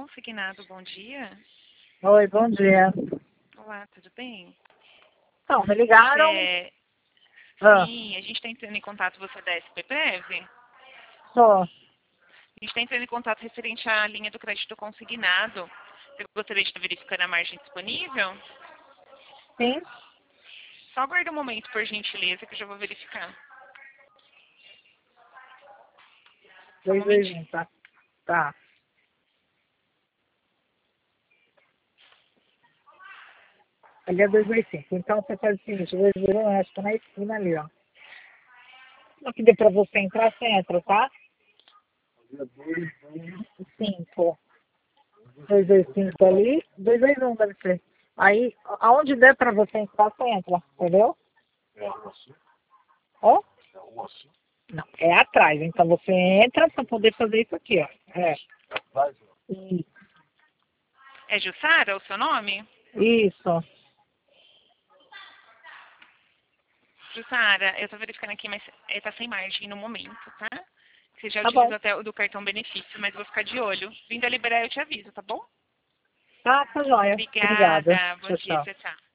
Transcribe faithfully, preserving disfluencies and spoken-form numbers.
Consignado, bom dia. Oi, bom dia. Olá, tudo bem? Então, me ligaram? É, Ah, sim, a gente está entrando em contato, você é da S P Prev? só. A gente está entrando em contato referente à linha do crédito consignado. Você gostaria de estar verificando a margem disponível? Sim? Só aguarda um momento, por gentileza, que eu já vou verificar. Só um Dois, dois, momentinho. um, tá? Tá. Ali é dois, dois, cinco. Então, você faz o seguinte, dois, dois, um, acho que tá na esquina ali, ó. Não que dê pra você entrar, você entra, tá? cinco. dois, dois, cinco ali. dois, dois, um deve ser. Aí, aonde der pra você entrar, você entra. Entendeu? Ó? Não, é atrás. Então, você entra pra poder fazer isso aqui, ó. É. Isso. É Jussara o seu nome? Isso. Jussara, eu estou verificando aqui, mas está sem margem no momento, tá? Você já Tá bom. utilizou até o do cartão benefício, mas vou ficar de olho. Vindo a liberar, eu te aviso, tá bom? Tá, tá joia. Obrigada. Obrigada. Bom Tchau, dia. tchau. Tchau, tchau.